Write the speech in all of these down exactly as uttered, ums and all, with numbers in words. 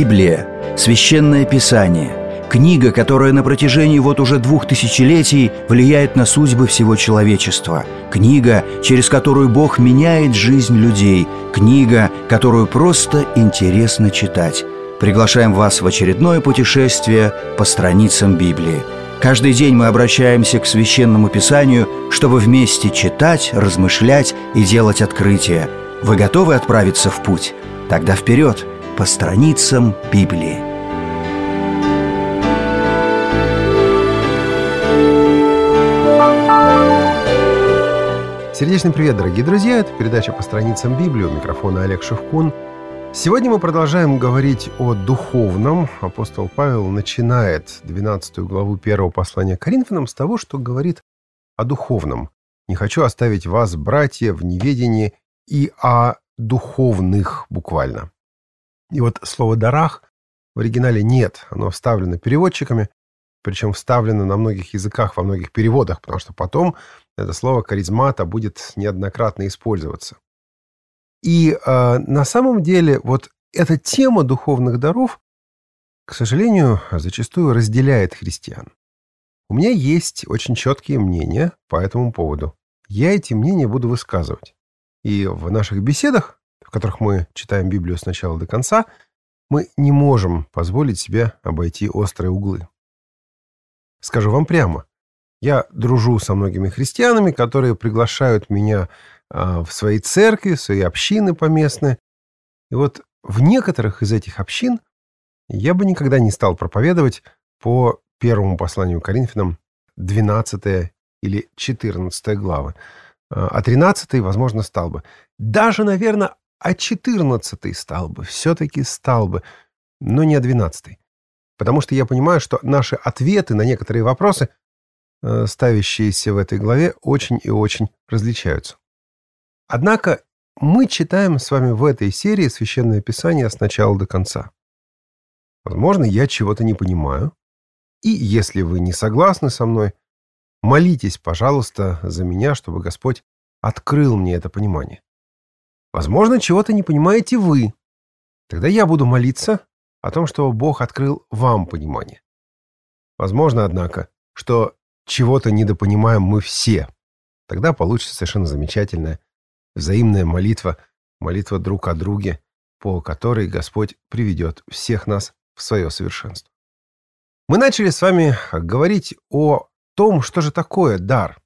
Библия – Священное Писание, книга, которая на протяжении вот уже двух тысячелетий влияет на судьбы всего человечества, книга, через которую Бог меняет жизнь людей, книга, которую просто интересно читать. Приглашаем вас в очередное путешествие по страницам Библии. Каждый день мы обращаемся к Священному Писанию, чтобы вместе читать, размышлять и делать открытия. Вы готовы отправиться в путь? Тогда вперед, по страницам Библии. Сердечный привет, дорогие друзья! Это передача «По страницам Библии». У микрофона Олег Шевкун. Сегодня мы продолжаем говорить о духовном. Апостол Павел начинает двенадцатую главу первого послания к Коринфянам с того, что говорит о духовном. «Не хочу оставить вас, братья, в неведении и о духовных», буквально. И вот слово «дарах» в оригинале нет. Оно вставлено переводчиками, причем вставлено на многих языках, во многих переводах, потому что потом это слово «каризмата» будет неоднократно использоваться. И э, на самом деле вот эта тема духовных даров, к сожалению, зачастую разделяет христиан. У меня есть очень четкие мнения по этому поводу. Я эти мнения буду высказывать. И в наших беседах, в которых мы читаем Библию с начала до конца, мы не можем позволить себе обойти острые углы. Скажу вам прямо, я дружу со многими христианами, которые приглашают меня в свои церкви, в свои общины поместные. И вот в некоторых из этих общин я бы никогда не стал проповедовать по первому посланию к Коринфянам двенадцатой или четырнадцатой главы. А тринадцатой, возможно, стал бы. Даже, наверное, о четырнадцатой стал бы. Все-таки стал бы. Но не о двенадцатой. Потому что я понимаю, что наши ответы на некоторые вопросы, ставящиеся в этой главе, очень и очень различаются. Однако мы читаем с вами в этой серии Священное Писание с начала до конца. Возможно, я чего-то не понимаю. И если вы не согласны со мной, молитесь, пожалуйста, за меня, чтобы Господь открыл мне это понимание. Возможно, чего-то не понимаете вы. Тогда я буду молиться о том, чтобы Бог открыл вам понимание. Возможно, однако, что чего-то недопонимаем мы все. Тогда получится совершенно замечательная взаимная молитва, молитва друг о друге, по которой Господь приведет всех нас в свое совершенство. Мы начали с вами говорить о том, что же такое дар.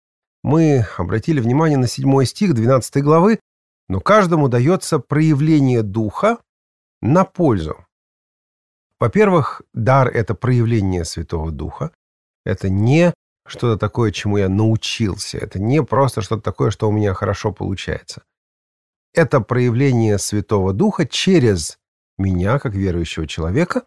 Мы обратили внимание на седьмой стих двенадцатой главы, но каждому дается проявление Духа на пользу. Во-первых, дар – это проявление Святого Духа. Это не что-то такое, чему я научился. Это не просто что-то такое, что у меня хорошо получается. Это проявление Святого Духа через меня, как верующего человека.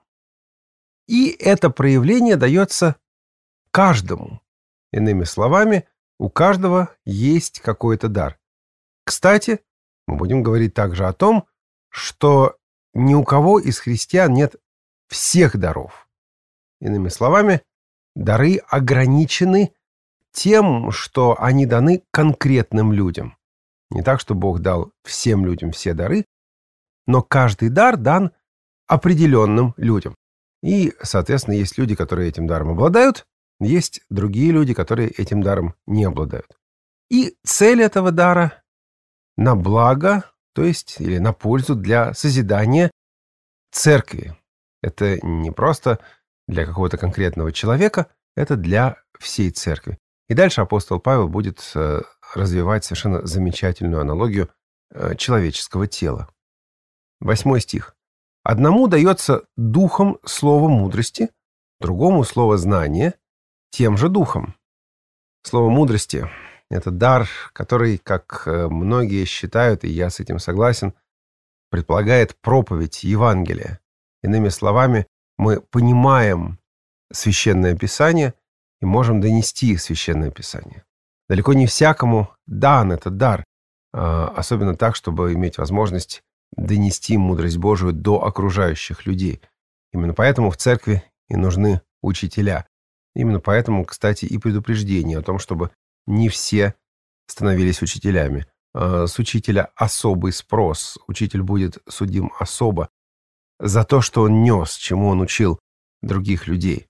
И это проявление дается каждому. Иными словами, у каждого есть какой-то дар. Кстати, мы будем говорить также о том, что ни у кого из христиан нет всех даров. Иными словами, дары ограничены тем, что они даны конкретным людям. Не так, что Бог дал всем людям все дары, но каждый дар дан определенным людям. И, соответственно, есть люди, которые этим даром обладают, есть другие люди, которые этим даром не обладают. И цель этого дара на благо, то есть или на пользу для созидания церкви. Это не просто для какого-то конкретного человека, это для всей церкви. И дальше апостол Павел будет развивать совершенно замечательную аналогию человеческого тела. Восьмой стих. «Одному дается духом слово мудрости, другому слово знания, тем же духом». Слово мудрости – это дар, который, как многие считают, и я с этим согласен, предполагает проповедь Евангелия. Иными словами, мы понимаем Священное Писание и можем донести Священное Писание. Далеко не всякому дан этот дар, особенно так, чтобы иметь возможность донести мудрость Божию до окружающих людей. Именно поэтому в церкви и нужны учителя. Именно поэтому, кстати, и предупреждение о том, чтобы не все становились учителями. С учителя особый спрос, учитель будет судим особо. за то, что он нес, чему он учил других людей.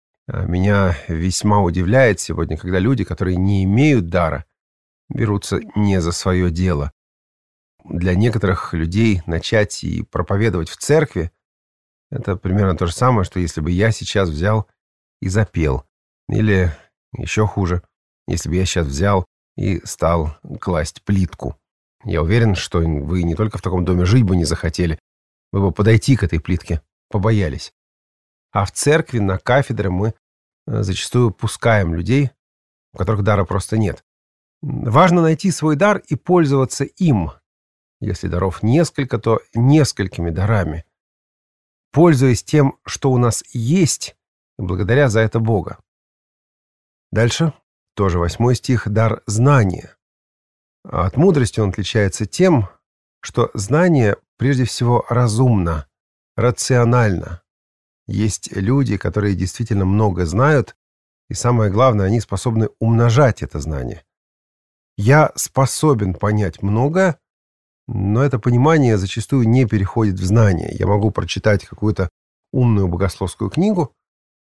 Меня весьма удивляет сегодня, когда люди, которые не имеют дара, берутся не за свое дело. Для некоторых людей начать и проповедовать в церкви — это примерно то же самое, что если бы я сейчас взял и запел. Или еще хуже, если бы я сейчас взял и стал класть плитку. Я уверен, что вы не только в таком доме жить бы не захотели, вы бы подойти к этой плитке побоялись. А в церкви, на кафедре мы зачастую пускаем людей, у которых дара просто нет. Важно найти свой дар и пользоваться им. Если даров несколько, то несколькими дарами. Пользуясь тем, что у нас есть, и благодаря за это Бога. Дальше, тоже восьмой стих, дар знания. А от мудрости он отличается тем, что знание прежде всего разумно, рационально. Есть люди, которые действительно много знают, и самое главное, они способны умножать это знание. Я способен понять многое, но это понимание зачастую не переходит в знание. Я могу прочитать какую-то умную богословскую книгу,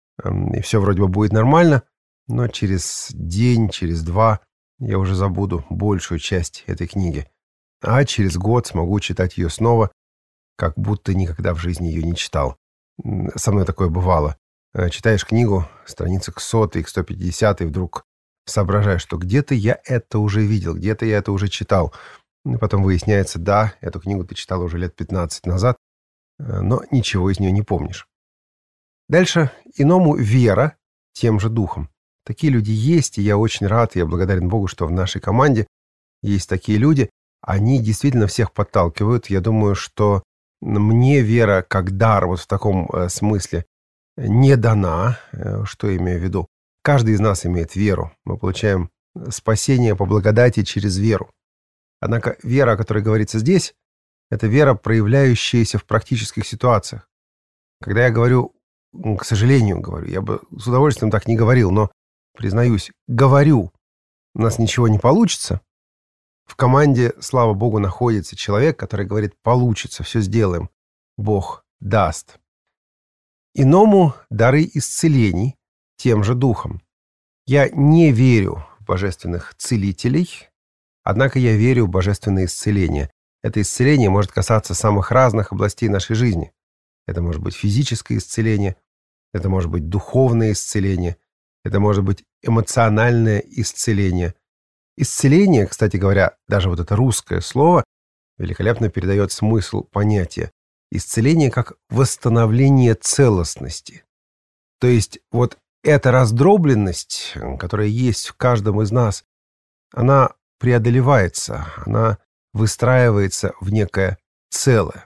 и все вроде бы будет нормально, но через день, через два я уже забуду большую часть этой книги. А через год смогу читать ее снова, как будто никогда в жизни ее не читал. Со мной такое бывало. Читаешь книгу, страница к сотой, к сто пятидесятой, вдруг соображаешь, что где-то я это уже видел, где-то я это уже читал. И потом выясняется, да, эту книгу ты читал уже лет пятнадцать назад, но ничего из нее не помнишь. Дальше, иному вера тем же духом. Такие люди есть, и я очень рад, я благодарен Богу, что в нашей команде есть такие люди. Они действительно всех подталкивают. Я думаю, что мне вера как дар вот в таком э, смысле не дана. Э, что я имею в виду? Каждый из нас имеет веру. Мы получаем спасение по благодати через веру. Однако вера, о которой говорится здесь, это вера, проявляющаяся в практических ситуациях. Когда я говорю, к сожалению, говорю, я бы с удовольствием так не говорил, но, признаюсь, говорю, у нас ничего не получится. В команде, слава Богу, находится человек, который говорит, получится, все сделаем. Бог даст. Иному дары исцелений тем же духом. Я не верю в божественных целителей, однако я верю в божественное исцеление. Это исцеление может касаться самых разных областей нашей жизни. Это может быть физическое исцеление, это может быть духовное исцеление, это может быть эмоциональное исцеление. Исцеление, кстати говоря, даже вот это русское слово великолепно передает смысл понятия. Исцеление как восстановление целостности. То есть вот эта раздробленность, которая есть в каждом из нас, она преодолевается, она выстраивается в некое целое.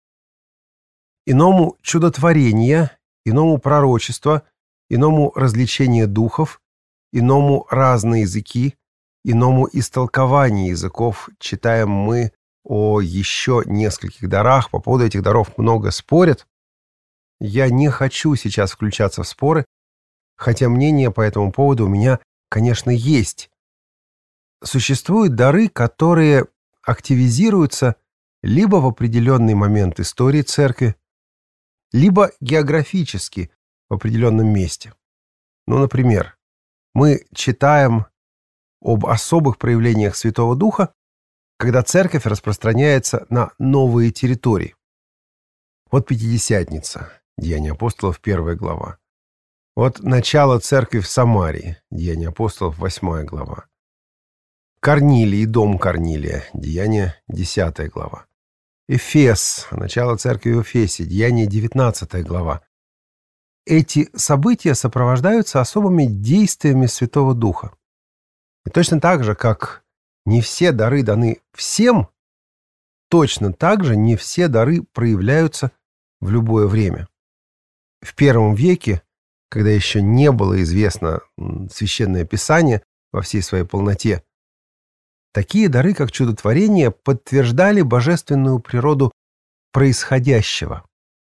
Иному чудотворение, иному пророчество, иному развлечение духов, иному разные языки, иному истолкование языков. Читаем мы о еще нескольких дарах. По поводу этих даров много спорят. Я не хочу сейчас включаться в споры, хотя мнение по этому поводу у меня, конечно, есть. Существуют дары, которые активизируются либо в определенный момент истории церкви, либо географически в определенном месте. Ну, например, мы читаем об особых проявлениях Святого Духа, когда церковь распространяется на новые территории. Вот Пятидесятница, Деяния апостолов, первая глава. Вот начало церкви в Самарии, Деяния апостолов, восьмая глава. Корнилий, дом Корнилия, Деяния, десятая глава. Эфес, начало церкви в Эфесе, Деяния, девятнадцатая глава. Эти события сопровождаются особыми действиями Святого Духа. И точно так же, как не все дары даны всем, точно так же не все дары проявляются в любое время. В первом веке, когда еще не было известно Священное Писание во всей своей полноте, такие дары, как чудотворение, подтверждали божественную природу происходящего.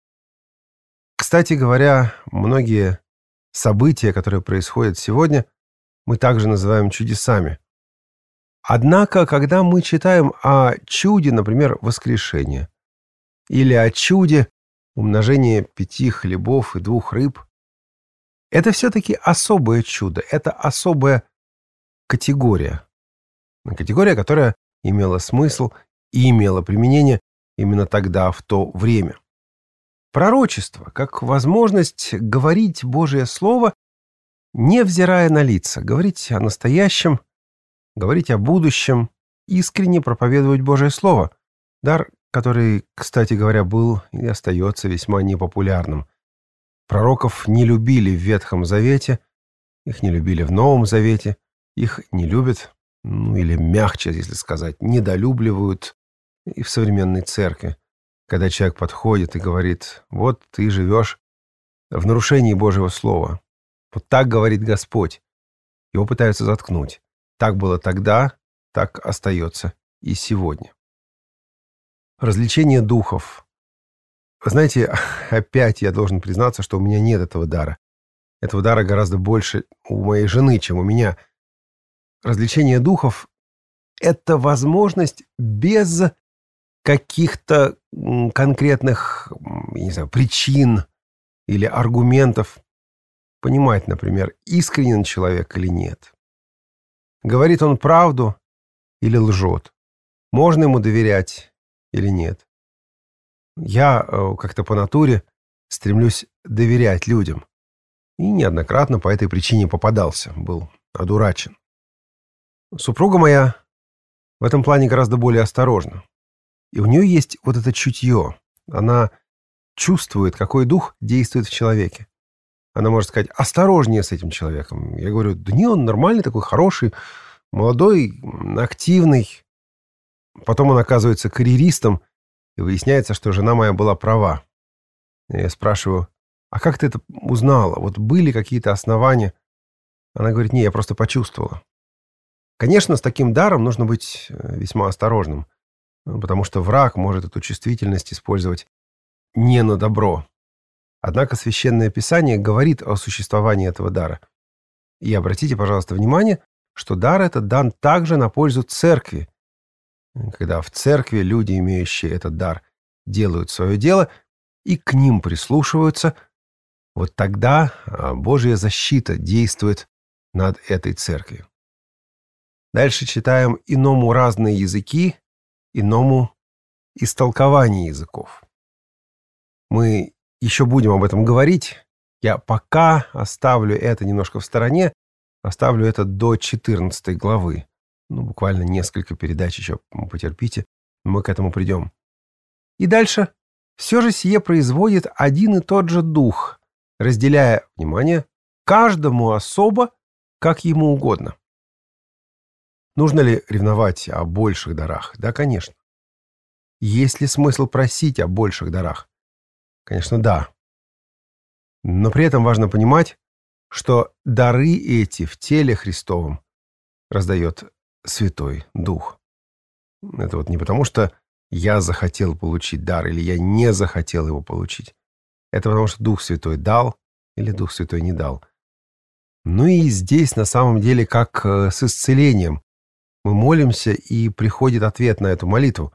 Кстати говоря, многие события, которые происходят сегодня, мы также называем чудесами. Однако, когда мы читаем о чуде, например, воскрешения, или о чуде умножение пяти хлебов и двух рыб — это все-таки особое чудо, это особая категория. Категория, которая имела смысл и имела применение именно тогда, в то время. Пророчество, как возможность говорить Божие Слово, невзирая на лица, говорить о настоящем, говорить о будущем, искренне проповедовать Божие Слово. Дар, который, кстати говоря, был и остается весьма непопулярным. Пророков не любили в Ветхом Завете, их не любили в Новом Завете, их не любят, ну или мягче, если сказать, недолюбливают и в современной церкви. Когда человек подходит и говорит: вот ты живешь в нарушении Божьего Слова. Вот так говорит Господь. Его пытаются заткнуть. Так было тогда, так остается и сегодня. Развлечение духов. Вы знаете, опять я должен признаться, что у меня нет этого дара. Этого дара гораздо больше у моей жены, чем у меня. Развлечение духов — это возможность без каких-то конкретных, я не знаю, причин или аргументов понимать, например, искренен человек или нет. Говорит он правду или лжет? Можно ему доверять или нет? Я как-то по натуре стремлюсь доверять людям. И неоднократно по этой причине попадался, был одурачен. Супруга моя в этом плане гораздо более осторожна. И у нее есть вот это чутье. Она чувствует, какой дух действует в человеке. Она может сказать: осторожнее с этим человеком. Я говорю: да не, он нормальный такой, хороший, молодой, активный. Потом он оказывается карьеристом, и выясняется, что жена моя была права. Я спрашиваю: а как ты это узнала? Вот были какие-то основания? Она говорит: не, я просто почувствовала. Конечно, с таким даром нужно быть весьма осторожным, потому что враг может эту чувствительность использовать не на добро. Однако Священное Писание говорит о существовании этого дара. И обратите, пожалуйста, внимание, что дар этот дан также на пользу церкви. Когда в церкви люди, имеющие этот дар, делают свое дело и к ним прислушиваются, вот тогда Божья защита действует над этой церковью. Дальше читаем: иному разные языки, иному истолкование языков. Мы еще будем об этом говорить. Я пока оставлю это немножко в стороне, оставлю это до четырнадцатой главы. Ну, буквально несколько передач еще потерпите, мы к этому придем. И дальше: все же сие производит один и тот же дух, разделяя, внимание, каждому особо, как ему угодно. Нужно ли ревновать о больших дарах? Да, конечно. Есть ли смысл просить о больших дарах? Конечно, да. Но при этом важно понимать, что дары эти в теле Христовом раздает Святой Дух. Это вот не потому, что я захотел получить дар или я не захотел его получить. Это потому, что Дух Святой дал или Дух Святой не дал. Ну и здесь на самом деле как с исцелением. Мы молимся, и приходит ответ на эту молитву.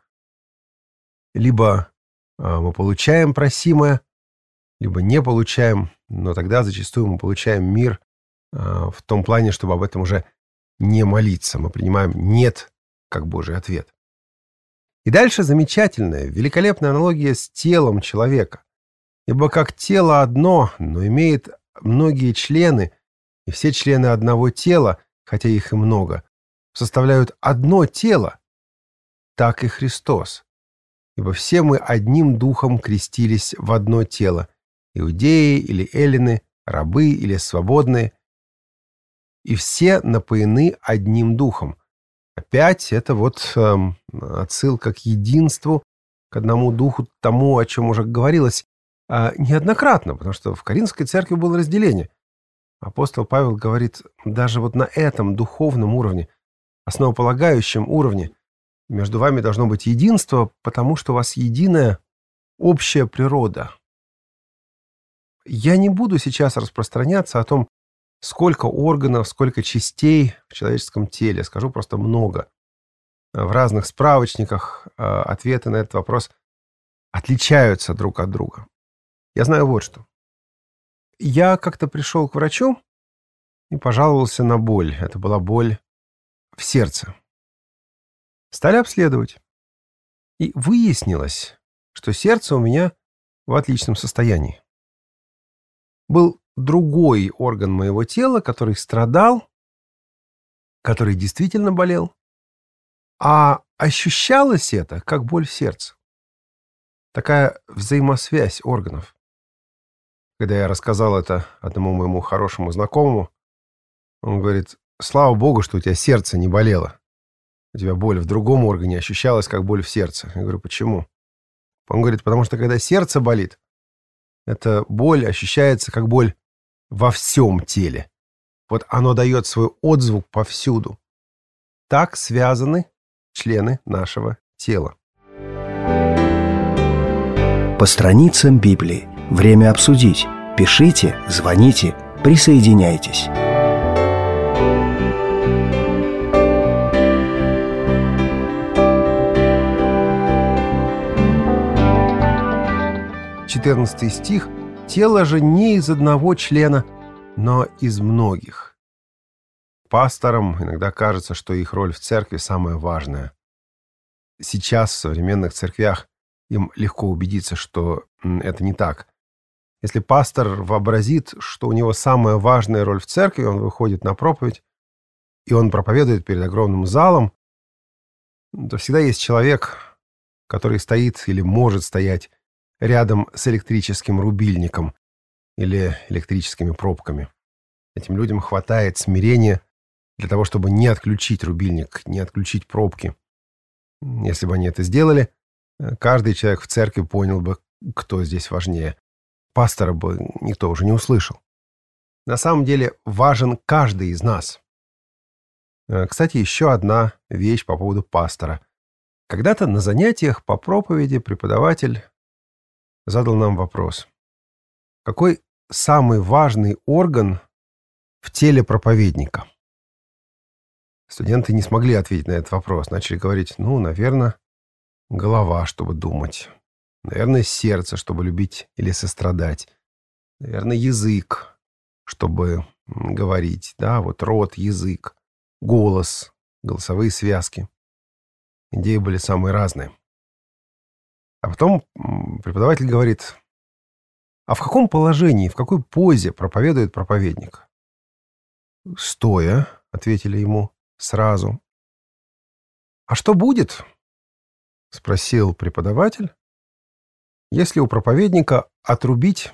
Либо мы получаем просимое, либо не получаем, но тогда зачастую мы получаем мир в том плане, чтобы об этом уже не молиться. Мы принимаем «нет» как Божий ответ. И дальше замечательная, великолепная аналогия с телом человека. Ибо как тело одно, но имеет многие члены, и все члены одного тела, хотя их и много, составляют одно тело, так и Христос. Ибо все мы одним духом крестились в одно тело, иудеи или эллины, рабы или свободные, и все напоены одним духом. Опять это вот э, отсылка к единству, к одному духу, тому, о чем уже говорилось э, неоднократно, потому что в Коринфской церкви было разделение. Апостол Павел говорит, даже вот на этом духовном уровне, основополагающем уровне, между вами должно быть единство, потому что у вас единая общая природа. Я не буду сейчас распространяться о том, сколько органов, сколько частей в человеческом теле. Скажу просто много. В разных справочниках ответы на этот вопрос отличаются друг от друга. Я знаю вот что. Я как-то пришел к врачу и пожаловался на боль. Это была боль в сердце. Стали обследовать. И выяснилось, что сердце у меня в отличном состоянии. Был другой орган моего тела, который страдал, который действительно болел, а ощущалось это как боль в сердце. Такая взаимосвязь органов. Когда я рассказал это одному моему хорошему знакомому, он говорит: слава богу, что у тебя сердце не болело. У тебя боль в другом органе ощущалась как боль в сердце. Я говорю: почему? Он говорит: потому что когда сердце болит, эта боль ощущается как боль во всем теле. Вот оно дает свой отзвук повсюду. Так связаны члены нашего тела. По страницам Библии. Время обсудить. Пишите, звоните, присоединяйтесь. четырнадцатый стих. «Тело же не из одного члена, но из многих». Пасторам иногда кажется, что их роль в церкви самая важная. Сейчас в современных церквях им легко убедиться, что это не так. Если пастор вообразит, что у него самая важная роль в церкви, он выходит на проповедь, и он проповедует перед огромным залом, то всегда есть человек, который стоит или может стоять рядом с электрическим рубильником или электрическими пробками. Этим людям хватает смирения для того, чтобы не отключить рубильник, не отключить пробки. Если бы они это сделали, каждый человек в церкви понял бы, кто здесь важнее. Пастора бы никто уже не услышал. На самом деле важен каждый из нас. Кстати, еще одна вещь по поводу пастора. Когда-то на занятиях по проповеди преподаватель задал нам вопрос: какой самый важный орган в теле проповедника? Студенты не смогли ответить на этот вопрос. Начали говорить: ну, наверное, голова, чтобы думать. Наверное, сердце, чтобы любить или сострадать. Наверное, язык, чтобы говорить. Да, вот рот, язык, голос, голосовые связки. Идеи были самые разные. А потом преподаватель говорит: а в каком положении, в какой позе проповедует проповедник? Стоя, ответили ему сразу. А что будет, спросил преподаватель, если у проповедника отрубить,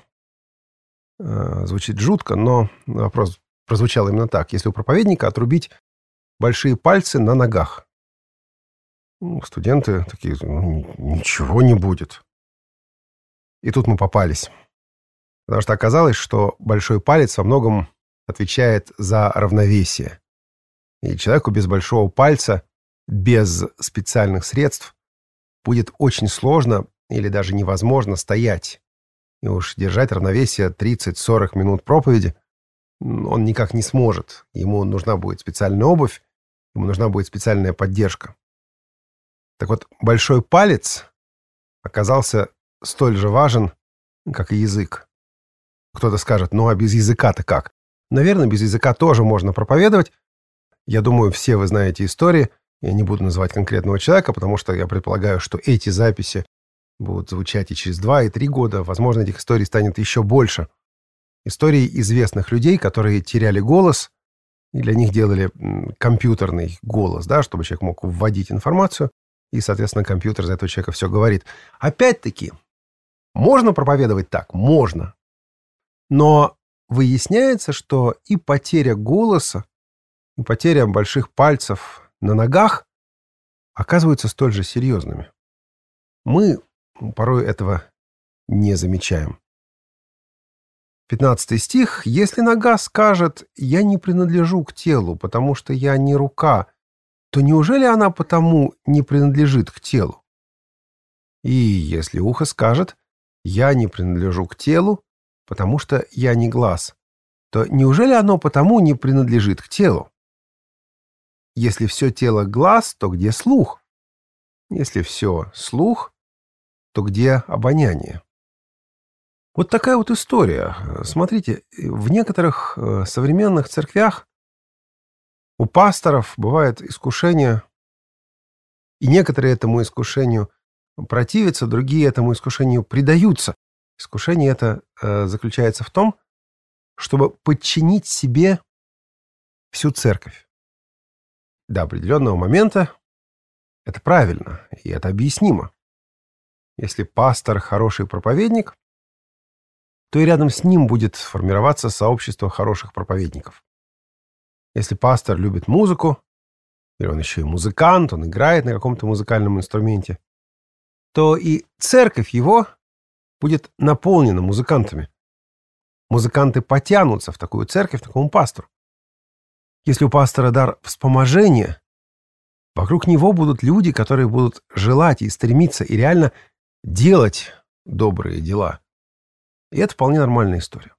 э, звучит жутко, но вопрос прозвучал именно так, если у проповедника отрубить большие пальцы на ногах? Студенты такие: ну, ничего не будет. И тут мы попались. Потому что оказалось, что большой палец во многом отвечает за равновесие. И человеку без большого пальца, без специальных средств, будет очень сложно или даже невозможно стоять. И уж держать равновесие тридцать-сорок минут проповеди он никак не сможет. Ему нужна будет специальная обувь, ему нужна будет специальная поддержка. Так вот, большой палец оказался столь же важен, как и язык. Кто-то скажет: ну а без языка-то как? Наверное, без языка тоже можно проповедовать. Я думаю, все вы знаете истории. Я не буду называть конкретного человека, потому что я предполагаю, что эти записи будут звучать и через два, и три года. Возможно, этих историй станет еще больше. Истории известных людей, которые теряли голос, и для них делали компьютерный голос, да, чтобы человек мог вводить информацию, и, соответственно, компьютер за этого человека все говорит. Опять-таки, можно проповедовать так? Можно. Но выясняется, что и потеря голоса, и потеря больших пальцев на ногах оказываются столь же серьезными. Мы порой этого не замечаем. пятнадцатый стих. «Если нога скажет: я не принадлежу к телу, потому что я не рука, то неужели она потому не принадлежит к телу? И если ухо скажет: я не принадлежу к телу, потому что я не глаз, то неужели оно потому не принадлежит к телу? Если все тело глаз, то где слух? Если все слух, то где обоняние?» Вот такая вот история. Смотрите, в некоторых э, современных церквях у пасторов бывает искушение, и некоторые этому искушению противятся, другие этому искушению предаются. Искушение это э, заключается в том, чтобы подчинить себе всю церковь. До определенного момента это правильно, и это объяснимо. Если пастор хороший проповедник, то и рядом с ним будет формироваться сообщество хороших проповедников. Если пастор любит музыку, или он еще и музыкант, он играет на каком-то музыкальном инструменте, то и церковь его будет наполнена музыкантами. Музыканты потянутся в такую церковь, к такому пастору. Если у пастора дар вспоможения, вокруг него будут люди, которые будут желать и стремиться и реально делать добрые дела. И это вполне нормальная история.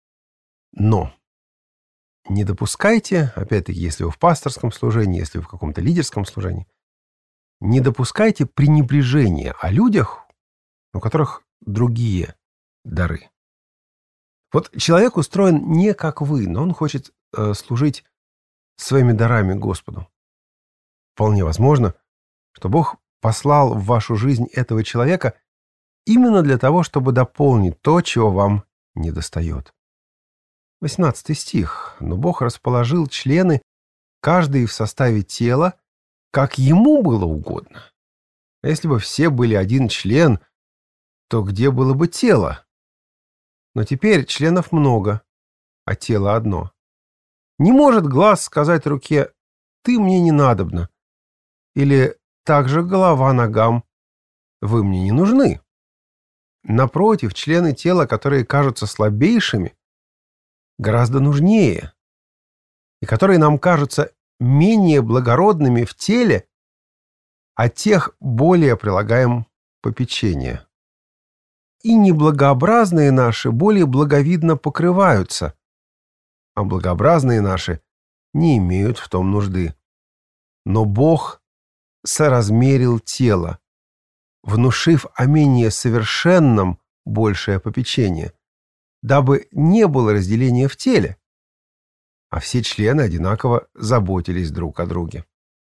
Но не допускайте, опять-таки, если вы в пасторском служении, если вы в каком-то лидерском служении, не допускайте пренебрежения о людях, у которых другие дары. Вот человек устроен не как вы, но он хочет э, служить своими дарами Господу. Вполне возможно, что Бог послал в вашу жизнь этого человека именно для того, чтобы дополнить то, чего вам недостает. восемнадцатый стих. «Но Бог расположил члены, каждый в составе тела, как ему было угодно. А если бы все были один член, то где было бы тело? Но теперь членов много, а тело одно. Не может глаз сказать руке: «Ты мне не надобна», или также голова ногам: «Вы мне не нужны». Напротив, члены тела, которые кажутся слабейшими, гораздо нужнее, и которые нам кажутся менее благородными в теле, а тех более прилагаем попечение. И неблагообразные наши более благовидно покрываются, а благообразные наши не имеют в том нужды. Но Бог соразмерил тело, внушив о менее совершенном большее попечение, дабы не было разделения в теле, а все члены одинаково заботились друг о друге.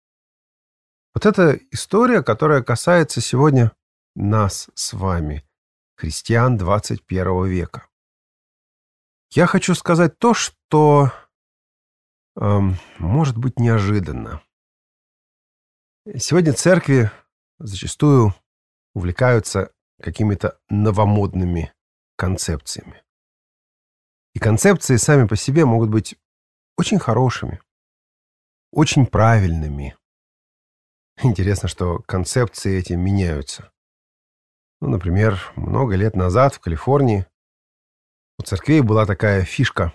Вот это история, которая касается сегодня нас с вами, христиан двадцать первого века. Я хочу сказать то, что э, может быть неожиданно. Сегодня церкви зачастую увлекаются какими-то новомодными концепциями. И концепции сами по себе могут быть очень хорошими, очень правильными. Интересно, что концепции эти меняются. Ну, например, много лет назад в Калифорнии у церквей была такая фишка.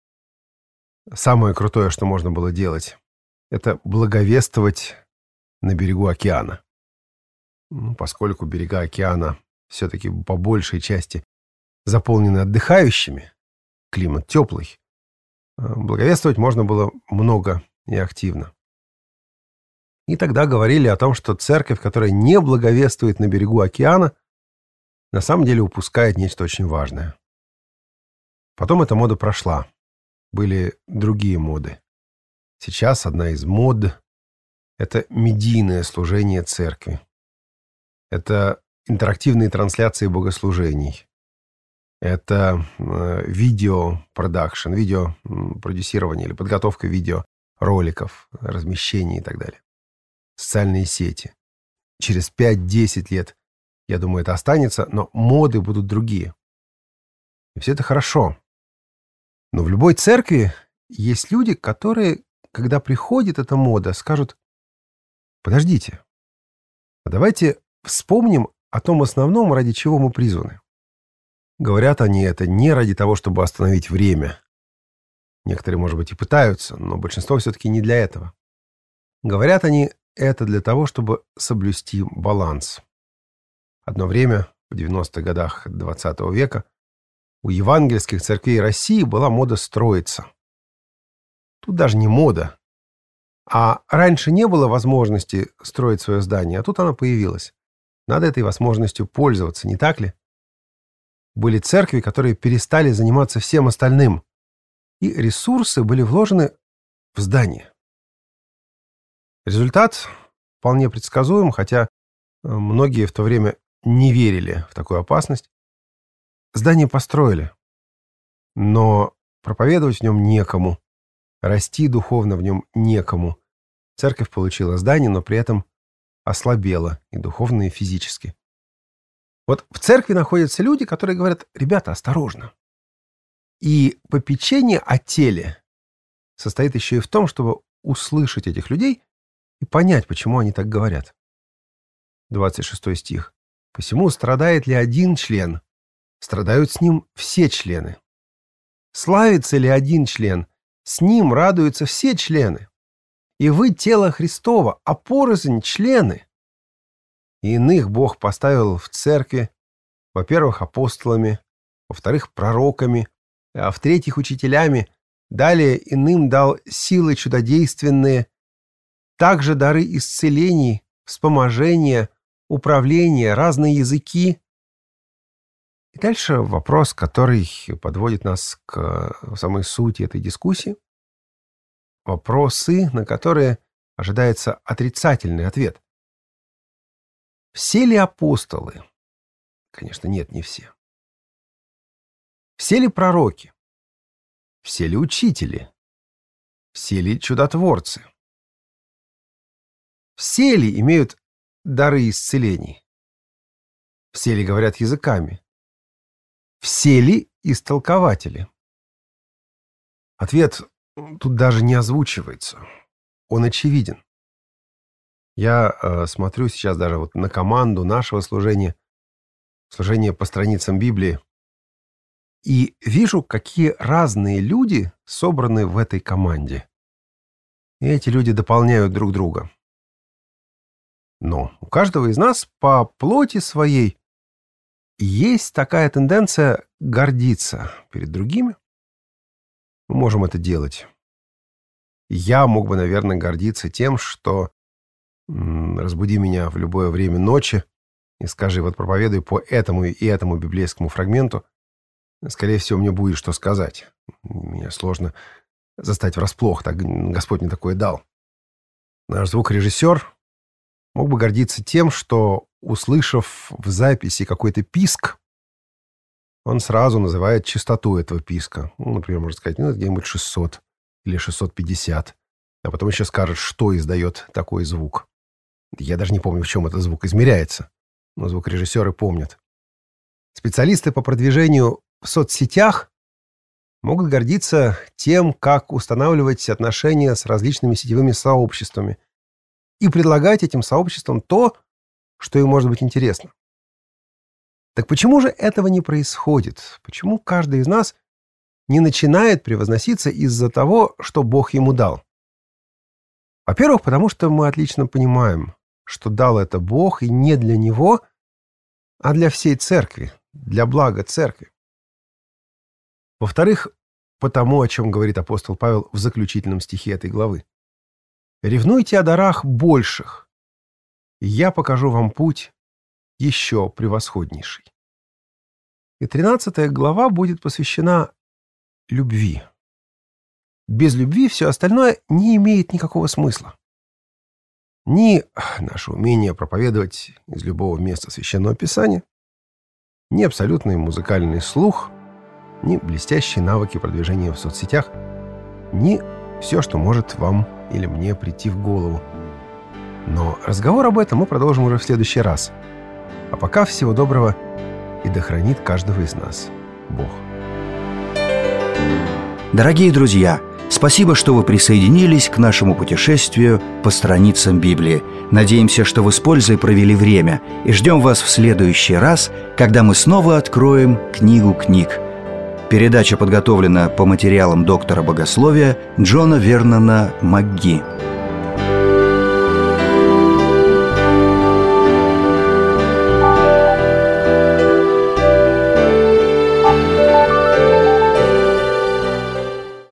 Самое крутое, что можно было делать, это благовествовать на берегу океана. Ну, поскольку берега океана все-таки по большей части заполнены отдыхающими, климат теплый, благовествовать можно было много и активно. И тогда говорили о том, что церковь, которая не благовествует на берегу океана, на самом деле упускает нечто очень важное. Потом эта мода прошла. Были другие моды. Сейчас одна из мод — это медийное служение церкви. Это интерактивные трансляции богослужений. Это э, видеопродакшн, видеопродюсирование или подготовка видеороликов, размещение и так далее. Социальные сети. Через пять-десять лет, я думаю, это останется, но моды будут другие. И все это хорошо. Но в любой церкви есть люди, которые, когда приходит эта мода, скажут: подождите, а давайте вспомним о том основном, ради чего мы призваны. Говорят они это не ради того, чтобы остановить время. Некоторые, может быть, и пытаются, но большинство все-таки не для этого. Говорят они это для того, чтобы соблюсти баланс. Одно время, в девяностых годах двадцатого века, у евангельских церквей России была мода строиться. Тут даже не мода. А раньше не было возможности строить свое здание, а тут она появилась. Надо этой возможностью пользоваться, не так ли? Были церкви, которые перестали заниматься всем остальным, и ресурсы были вложены в здание. Результат вполне предсказуем, хотя многие в то время не верили в такую опасность. Здание построили, но проповедовать в нем некому, расти духовно в нем некому. Церковь получила здание, но при этом ослабела и духовно, и физически. Вот в церкви находятся люди, которые говорят: ребята, осторожно. И попечение о теле состоит еще и в том, чтобы услышать этих людей и понять, почему они так говорят. двадцать шестой стих. «Посему страдает ли один член? Страдают с ним все члены. Славится ли один член? С ним радуются все члены. И вы тело Христово, а порознь члены. И иных Бог поставил в церкви, во-первых, апостолами, во-вторых, пророками, а в-третьих, учителями, далее иным дал силы чудодейственные, также дары исцелений, вспоможения, управления, разные языки». И дальше вопрос, который подводит нас к самой сути этой дискуссии. Вопросы, на которые ожидается отрицательный ответ. Все ли апостолы? Конечно, нет, не все. Все ли пророки? Все ли учители? Все ли чудотворцы? Все ли имеют дары исцелений? Все ли говорят языками? Все ли истолкователи? Ответ тут даже не озвучивается. Он очевиден. Я э, смотрю сейчас даже вот на команду нашего служения, служения по страницам Библии, и вижу, какие разные люди собраны в этой команде. И эти люди дополняют друг друга. Но у каждого из нас по плоти своей есть такая тенденция гордиться перед другими. Мы можем это делать. Я мог бы, наверное, гордиться тем, что м, разбуди меня в любое время ночи и скажи: вот проповедуй по этому и этому библейскому фрагменту. Скорее всего, мне будет что сказать. Меня сложно застать врасплох. Так Господь мне такое дал. Наш звукорежиссер мог бы гордиться тем, что, услышав в записи какой-то писк, он сразу называет частоту этого писка. Ну, например, можно сказать, ну, где-нибудь шестьсот или шестьсот пятьдесят. А потом еще скажет, что издает такой звук. Я даже не помню, в чем этот звук измеряется. Но звукорежиссеры помнят. Специалисты по продвижению в соцсетях могут гордиться тем, как устанавливать отношения с различными сетевыми сообществами и предлагать этим сообществам то, что им может быть интересно. Так почему же этого не происходит? Почему каждый из нас не начинает превозноситься из-за того, что Бог ему дал? Во-первых, потому что мы отлично понимаем, что дал это Бог и не для него, а для всей церкви, для блага церкви. Во-вторых, потому, о чем говорит апостол Павел в заключительном стихе этой главы. «Ревнуйте о дарах больших, и я покажу вам путь еще превосходнейший». И тринадцатая глава будет посвящена любви. Без любви все остальное не имеет никакого смысла. Ни наше умение проповедовать из любого места Священного Писания, ни абсолютный музыкальный слух, ни блестящие навыки продвижения в соцсетях, ни все, что может вам или мне прийти в голову. Но разговор об этом мы продолжим уже в следующий раз. А пока всего доброго, и да хранит каждого из нас Бог. Дорогие друзья, спасибо, что вы присоединились к нашему путешествию по страницам Библии. Надеемся, что вы с пользой провели время, и ждем вас в следующий раз, когда мы снова откроем книгу книг. Передача подготовлена по материалам доктора богословия Джона Вернона МакГи.